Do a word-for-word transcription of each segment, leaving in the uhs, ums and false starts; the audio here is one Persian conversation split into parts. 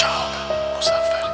شهاب مظفری.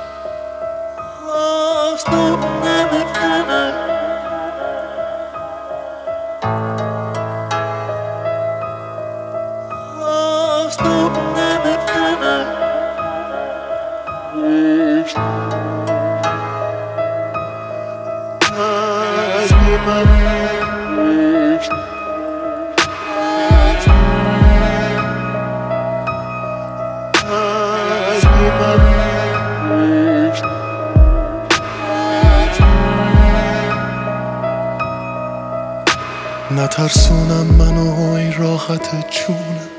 نترسونم منو ای راحت جونم،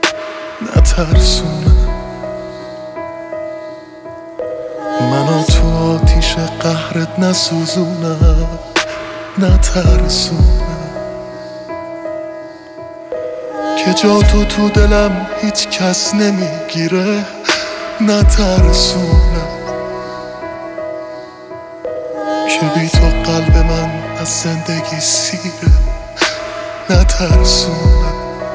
نترسونم منو تو آتیش قهرت نسوزونم، نترسونم که جا تو تو دلم هیچ کس نمیگیره، نترسونم که بی تو قلب من از زندگی سیره، نترسونم.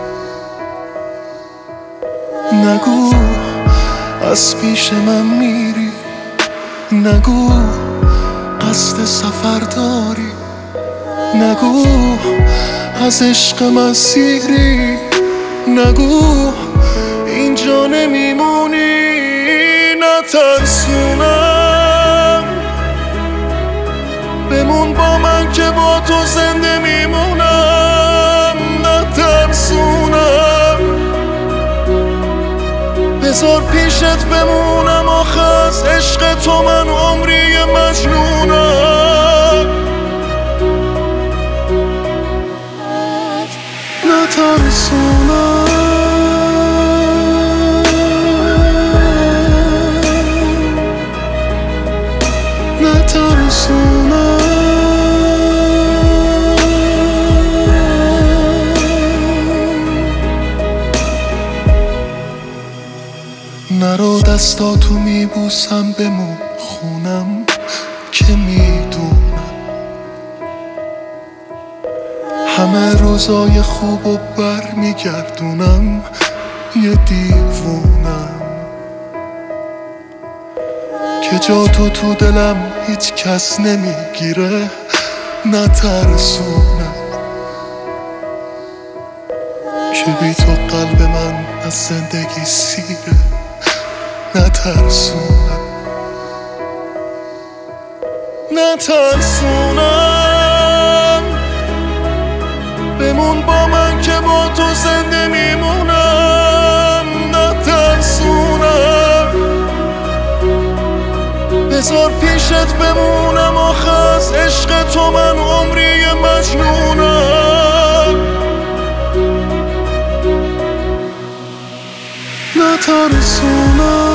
نگو از پیش من میری، نگو قصد سفر داری، نگو از عشق مسیری، نگو اینجا نمیمونی، نترسونم بمون با من که با تو زنده میمونم، نترسونم بذار پیشت بمونم، آخه از عشق تو من عمری مجنونم، نترسونم نترسونم نرو دستاتو میبوسم بمون خونم که میدونم همه روزای خوبو بر میگردونم، یه دیوونم که جا تو تو دلم هیچ کس نمیگیره، نترسونم که بی تو قلب من از زندگی سیره، نترسونم نترسونم بمون با من که با تو زنده میمونم، نترسونم بذار پیشت بمونم، آخه از عشق تو من عمری مجنونم، نترسونم